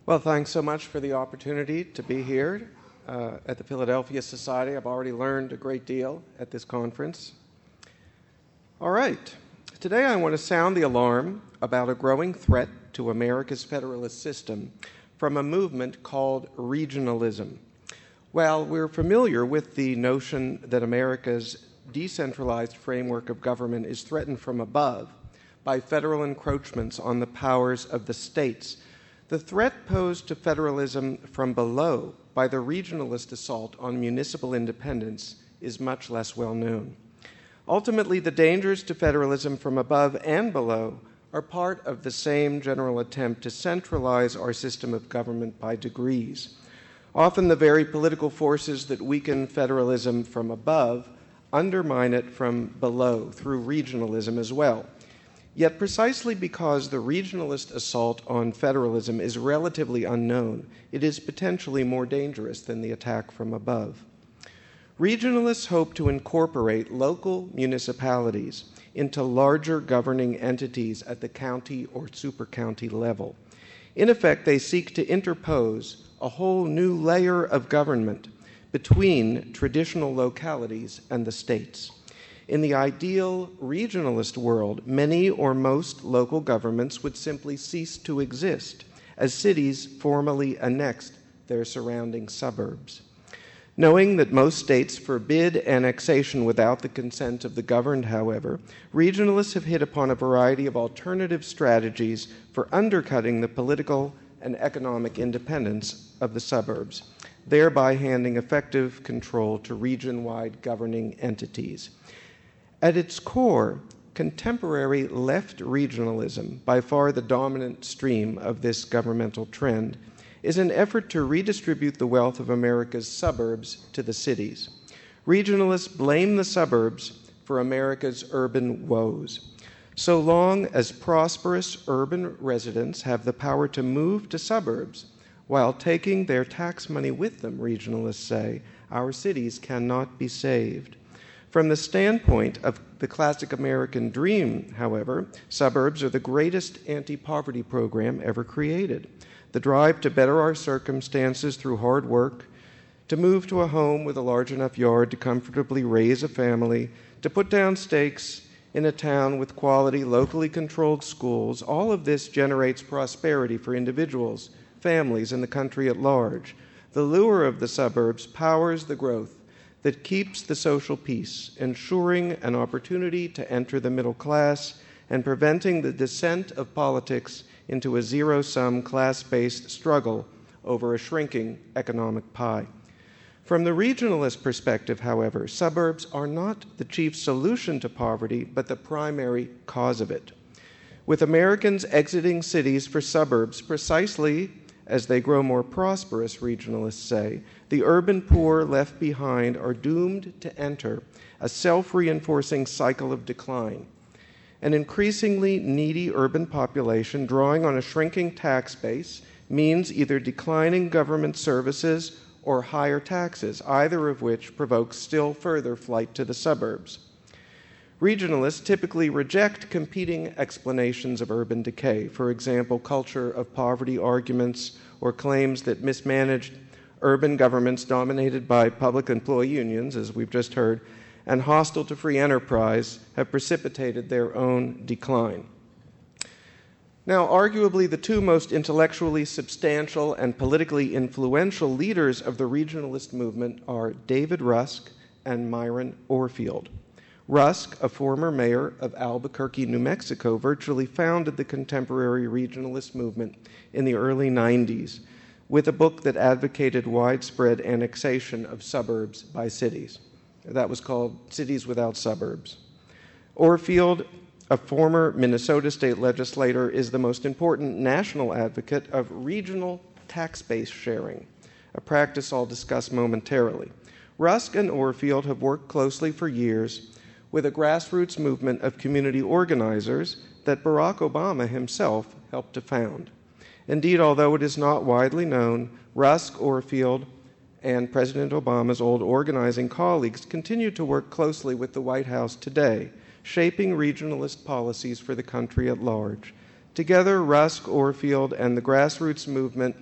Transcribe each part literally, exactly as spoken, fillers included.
Well, thanks so much for the opportunity to be here uh, at the Philadelphia Society. I've already learned a great deal at this conference. All right. Today I want to sound the alarm about a growing threat to America's federalist system from a movement called regionalism. While we're familiar with the notion that America's decentralized framework of government is threatened from above by federal encroachments on the powers of the states, the threat posed to federalism from below by the regionalist assault on municipal independence is much less well known. Ultimately, the dangers to federalism from above and below are part of the same general attempt to centralize our system of government by degrees. Often the very political forces that weaken federalism from above undermine it from below through regionalism as well. Yet precisely because the regionalist assault on federalism is relatively unknown, it is potentially more dangerous than the attack from above. Regionalists hope to incorporate local municipalities into larger governing entities at the county or super-county level. In effect, they seek to interpose a whole new layer of government between traditional localities and the states. In the ideal regionalist world, many or most local governments would simply cease to exist as cities formally annexed their surrounding suburbs. Knowing that most states forbid annexation without the consent of the governed, however, regionalists have hit upon a variety of alternative strategies for undercutting the political and economic independence of the suburbs, thereby handing effective control to region-wide governing entities. At its core, contemporary left regionalism, by far the dominant stream of this governmental trend, is an effort to redistribute the wealth of America's suburbs to the cities. Regionalists blame the suburbs for America's urban woes. So long as prosperous urban residents have the power to move to suburbs while taking their tax money with them, regionalists say, our cities cannot be saved. From the standpoint of the classic American dream, however, suburbs are the greatest anti-poverty program ever created. The drive to better our circumstances through hard work, to move to a home with a large enough yard to comfortably raise a family, to put down stakes in a town with quality, locally controlled schools, all of this generates prosperity for individuals, families, and the country at large. The lure of the suburbs powers the growth that keeps the social peace, ensuring an opportunity to enter the middle class and preventing the descent of politics into a zero-sum class-based struggle over a shrinking economic pie. From the regionalist perspective, however, suburbs are not the chief solution to poverty, but the primary cause of it. With Americans exiting cities for suburbs precisely as they grow more prosperous, regionalists say, the urban poor left behind are doomed to enter a self-reinforcing cycle of decline. An increasingly needy urban population drawing on a shrinking tax base means either declining government services or higher taxes, either of which provokes still further flight to the suburbs. Regionalists typically reject competing explanations of urban decay, for example, culture of poverty arguments or claims that mismanaged urban governments dominated by public employee unions, as we've just heard, and hostile to free enterprise have precipitated their own decline. Now, arguably, the two most intellectually substantial and politically influential leaders of the regionalist movement are David Rusk and Myron Orefield. Rusk, a former mayor of Albuquerque, New Mexico, virtually founded the contemporary regionalist movement in the early nineties with a book that advocated widespread annexation of suburbs by cities. That was called Cities Without Suburbs. Orefield, a former Minnesota state legislator, is the most important national advocate of regional tax base sharing, a practice I'll discuss momentarily. Rusk and Orefield have worked closely for years with a grassroots movement of community organizers that Barack Obama himself helped to found. Indeed, although it is not widely known, Rusk, Orefield, and President Obama's old organizing colleagues continue to work closely with the White House today, shaping regionalist policies for the country at large. Together, Rusk, Orefield, and the grassroots movement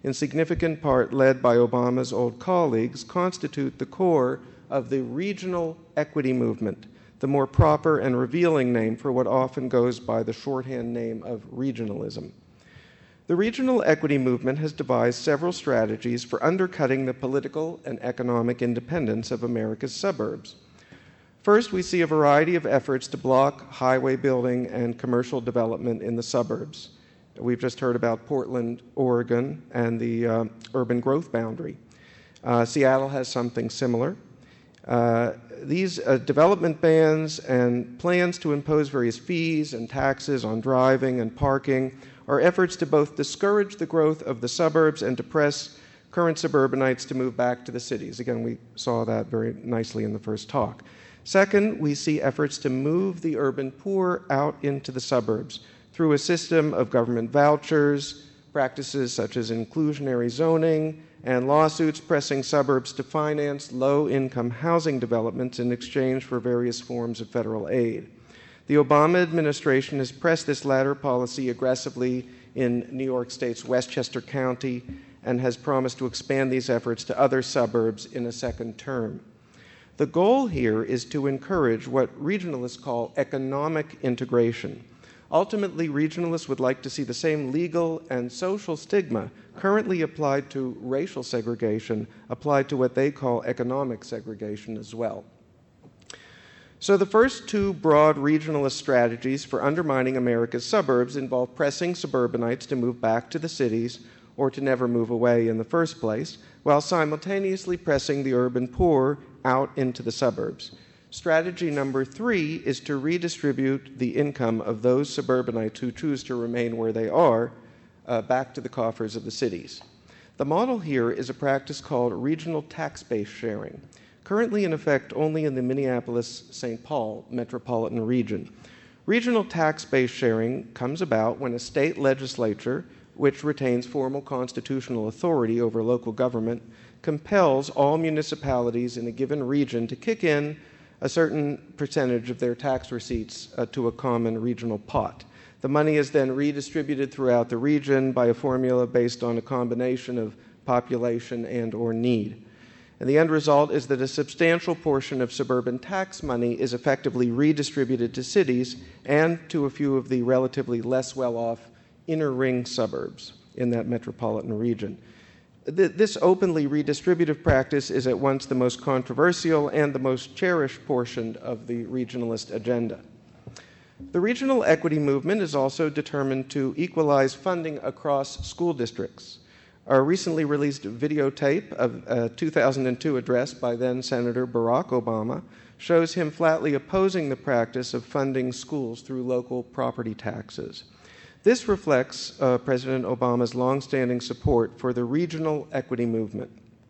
in significant part led by Obama's old colleagues, constitute the core of the regional equity movement, the more proper and revealing name for what often goes by the shorthand name of regionalism. The regional equity movement has devised several strategies for undercutting the political and economic independence of America's suburbs. First, we see a variety of efforts to block highway building and commercial development in the suburbs. We've just heard about Portland, Oregon, and the uh, urban growth boundary. Uh, Seattle has something similar. Uh, these uh, development bans and plans to impose various fees and taxes on driving and parking are efforts to both discourage the growth of the suburbs and to press current suburbanites to move back to the cities. Again, we saw that very nicely in the first talk. Second, we see efforts to move the urban poor out into the suburbs through a system of government vouchers, practices such as inclusionary zoning, and lawsuits pressing suburbs to finance low-income housing developments in exchange for various forms of federal aid. The Obama administration has pressed this latter policy aggressively in New York State's Westchester County and has promised to expand these efforts to other suburbs in a second term. The goal here is to encourage what regionalists call economic integration. Ultimately, regionalists would like to see the same legal and social stigma currently applied to racial segregation applied to what they call economic segregation as well. So the first two broad regionalist strategies for undermining America's suburbs involve pressing suburbanites to move back to the cities or to never move away in the first place, while simultaneously pressing the urban poor out into the suburbs. Strategy number three is to redistribute the income of those suburbanites who choose to remain where they are uh, back to the coffers of the cities. The model here is a practice called regional tax-based sharing, currently in effect only in the Minneapolis-Saint Paul metropolitan region. Regional tax-based sharing comes about when a state legislature, which retains formal constitutional authority over local government, compels all municipalities in a given region to kick in a certain percentage of their tax receipts uh, to a common regional pot. The money is then redistributed throughout the region by a formula based on a combination of population and or need. And the end result is that a substantial portion of suburban tax money is effectively redistributed to cities and to a few of the relatively less well-off inner ring suburbs in that metropolitan region. This openly redistributive practice is at once the most controversial and the most cherished portion of the regionalist agenda. The regional equity movement is also determined to equalize funding across school districts. Our recently released videotape of a two thousand two address by then Senator Barack Obama shows him flatly opposing the practice of funding schools through local property taxes. This reflects uh, President Obama's longstanding support for the regional equity movement.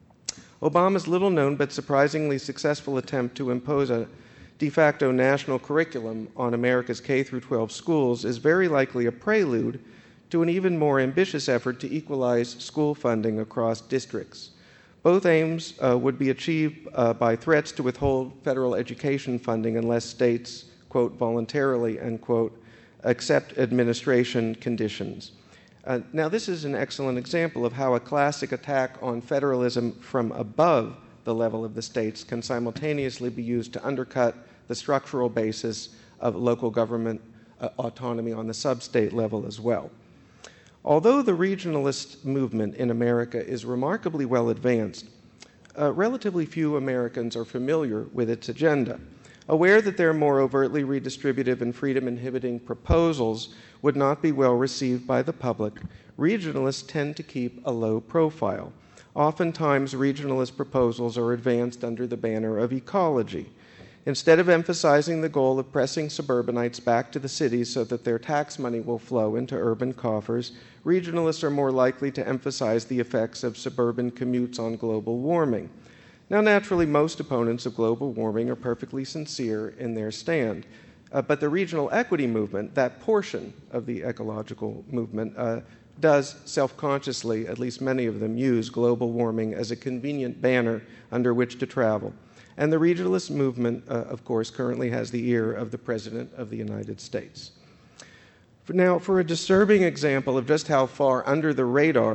Obama's little-known but surprisingly successful attempt to impose a de facto national curriculum on America's K through twelve schools is very likely a prelude to an even more ambitious effort to equalize school funding across districts. Both aims uh, would be achieved uh, by threats to withhold federal education funding unless states, quote, voluntarily, end quote, accept administration conditions. Uh, now, this is an excellent example of how a classic attack on federalism from above the level of the states can simultaneously be used to undercut the structural basis of local government uh, autonomy on the sub-state level as well. Although the regionalist movement in America is remarkably well advanced, uh, relatively few Americans are familiar with its agenda. Aware that their more overtly redistributive and freedom-inhibiting proposals would not be well received by the public, regionalists tend to keep a low profile. Oftentimes, regionalist proposals are advanced under the banner of ecology. Instead of emphasizing the goal of pressing suburbanites back to the cities so that their tax money will flow into urban coffers, regionalists are more likely to emphasize the effects of suburban commutes on global warming. Now, naturally, most opponents of global warming are perfectly sincere in their stand, uh, but the regional equity movement, that portion of the ecological movement, uh, does self-consciously, at least many of them, use global warming as a convenient banner under which to travel. And the regionalist movement, uh, of course, currently has the ear of the President of the United States. For now, for a disturbing example of just how far under the radar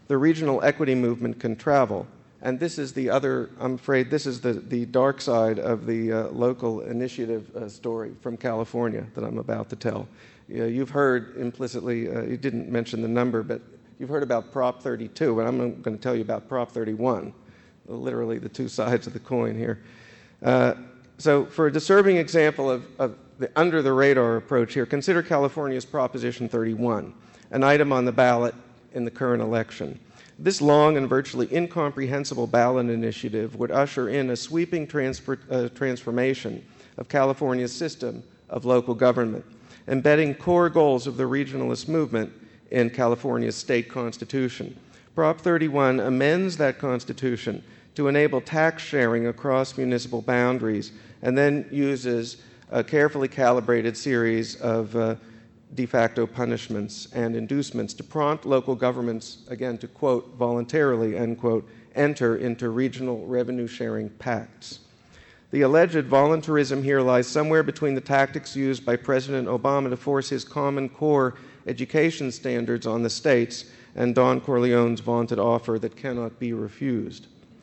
the regional equity movement can travel. And this is the other, I'm afraid, this is the, the dark side of the uh, local initiative uh, story from California that I'm about to tell. You know, you've heard implicitly, uh, you didn't mention the number, but you've heard about Prop thirty-two, but I'm going to tell you about Prop thirty-one, literally the two sides of the coin here. Uh, so for a disturbing example of, of the under-the-radar approach here, consider California's Proposition thirty-one, an item on the ballot in the current election. This long and virtually incomprehensible ballot initiative would usher in a sweeping transfer, uh, transformation of California's system of local government, embedding core goals of the regionalist movement in California's state constitution. Prop thirty-one amends that constitution to enable tax sharing across municipal boundaries and then uses a carefully calibrated series of uh, de facto punishments and inducements to prompt local governments, again, to quote, voluntarily, end quote, enter into regional revenue sharing pacts. The alleged voluntarism here lies somewhere between the tactics used by President Obama to force his Common Core education standards on the states and Don Corleone's vaunted offer that cannot be refused.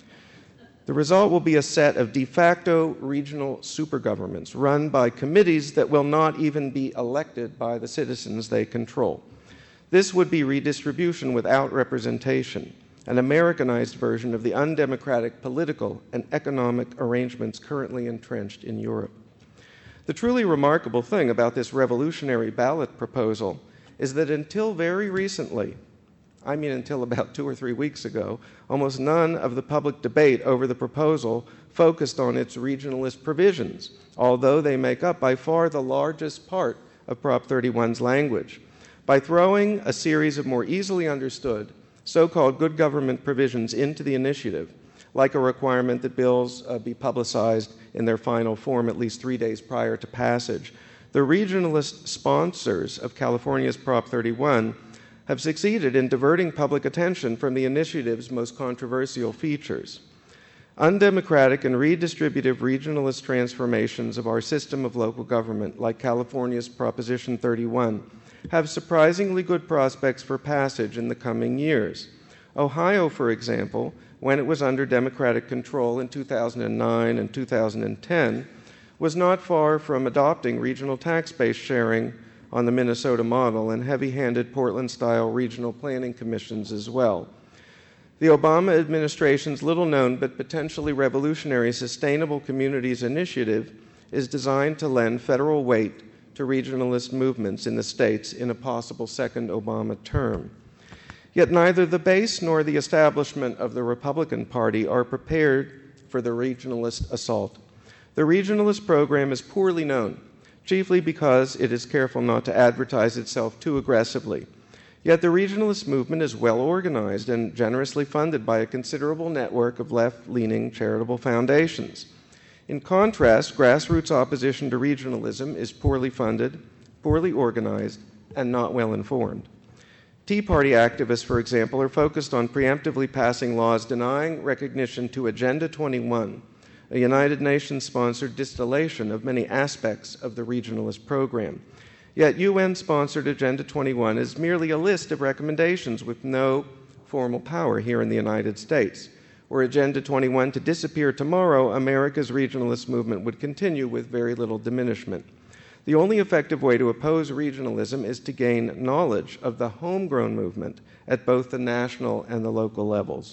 The result will be a set of de facto regional supergovernments run by committees that will not even be elected by the citizens they control. This would be redistribution without representation, an Americanized version of the undemocratic political and economic arrangements currently entrenched in Europe. The truly remarkable thing about this revolutionary ballot proposal is that until very recently, I mean until about two or three weeks ago, almost none of the public debate over the proposal focused on its regionalist provisions, although they make up by far the largest part of Prop thirty-one's language. By throwing a series of more easily understood so-called good government provisions into the initiative, like a requirement that bills uh, be publicized in their final form at least three days prior to passage, the regionalist sponsors of California's Prop thirty-one have succeeded in diverting public attention from the initiative's most controversial features. Undemocratic and redistributive regionalist transformations of our system of local government, like California's Proposition thirty-one, have surprisingly good prospects for passage in the coming years. Ohio, for example, when it was under Democratic control in two thousand nine and two thousand ten, was not far from adopting regional tax-based sharing on the Minnesota model and heavy-handed Portland-style regional planning commissions as well. The Obama administration's little-known but potentially revolutionary Sustainable Communities Initiative is designed to lend federal weight to regionalist movements in the states in a possible second Obama term. Yet neither the base nor the establishment of the Republican Party are prepared for the regionalist assault. The regionalist program is poorly known, chiefly because it is careful not to advertise itself too aggressively. Yet the regionalist movement is well organized and generously funded by a considerable network of left-leaning charitable foundations. In contrast, grassroots opposition to regionalism is poorly funded, poorly organized, and not well informed. Tea Party activists, for example, are focused on preemptively passing laws denying recognition to Agenda twenty-one, a United Nations-sponsored distillation of many aspects of the regionalist program. Yet U N-sponsored Agenda twenty-one is merely a list of recommendations with no formal power here in the United States. Were Agenda twenty-one to disappear tomorrow, America's regionalist movement would continue with very little diminishment. The only effective way to oppose regionalism is to gain knowledge of the homegrown movement at both the national and the local levels.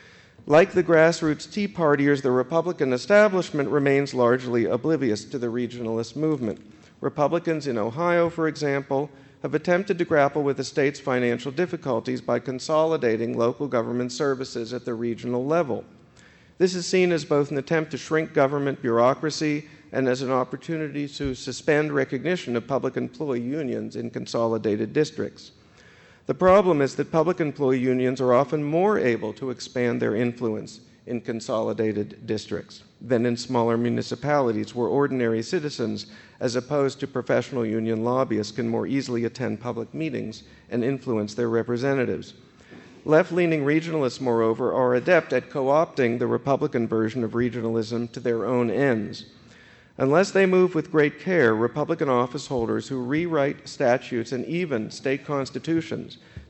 Like the grassroots Tea Partiers, the Republican establishment remains largely oblivious to the regionalist movement. Republicans in Ohio, for example, have attempted to grapple with the state's financial difficulties by consolidating local government services at the regional level. This is seen as both an attempt to shrink government bureaucracy and as an opportunity to suspend recognition of public employee unions in consolidated districts. The problem is that public employee unions are often more able to expand their influence in consolidated districts than in smaller municipalities where ordinary citizens, as opposed to professional union lobbyists, can more easily attend public meetings and influence their representatives. Left-leaning regionalists, moreover, are adept at co-opting the Republican version of regionalism to their own ends. Unless they move with great care, Republican office holders who rewrite statutes and even state constitutions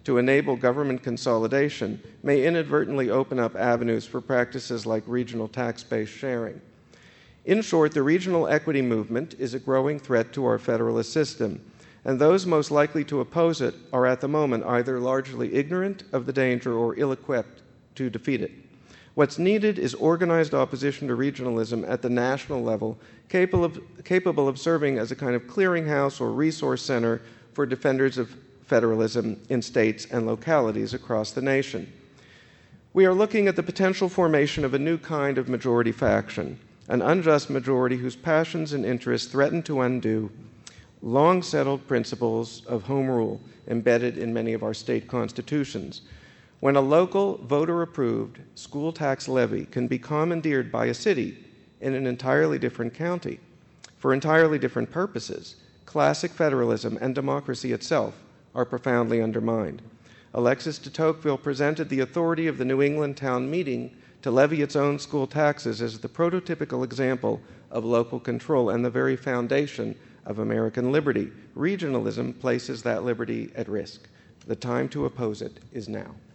to enable government consolidation may inadvertently open up avenues for practices like regional tax-based sharing. In short, the regional equity movement is a growing threat to our federalist system, and those most likely to oppose it are at the moment either largely ignorant of the danger or ill-equipped to defeat it. What's needed is organized opposition to regionalism at the national level, capable of, capable of serving as a kind of clearinghouse or resource center for defenders of federalism in states and localities across the nation. We are looking at the potential formation of a new kind of majority faction, an unjust majority whose passions and interests threaten to undo long-settled principles of home rule embedded in many of our state constitutions. When a local, voter-approved school tax levy can be commandeered by a city in an entirely different county for entirely different purposes, classic federalism and democracy itself are profoundly undermined. Alexis de Tocqueville presented the authority of the New England town meeting to levy its own school taxes as the prototypical example of local control and the very foundation of American liberty. Regionalism places that liberty at risk. The time to oppose it is now.